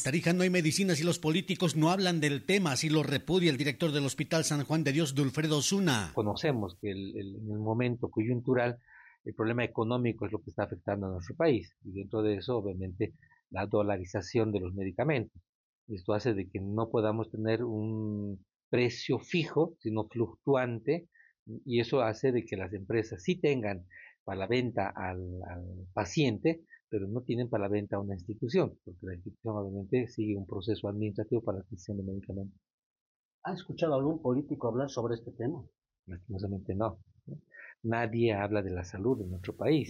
Tarija, no hay medicinas y los políticos no hablan del tema, así lo repudia el director del Hospital San Juan de Dios, Dulfredo Osuna. Conocemos que en el momento coyuntural el problema económico es lo que está afectando a nuestro país y dentro de eso obviamente la dolarización de los medicamentos. Esto hace de que no podamos tener un precio fijo, sino fluctuante, y eso hace de que las empresas sí tengan para la venta al paciente, pero no tienen para la venta a una institución, porque la institución obviamente sigue un proceso administrativo para la adquisición de medicamentos. ¿Ha escuchado a algún político hablar sobre este tema? Lastimosamente no. Nadie habla de la salud en nuestro país.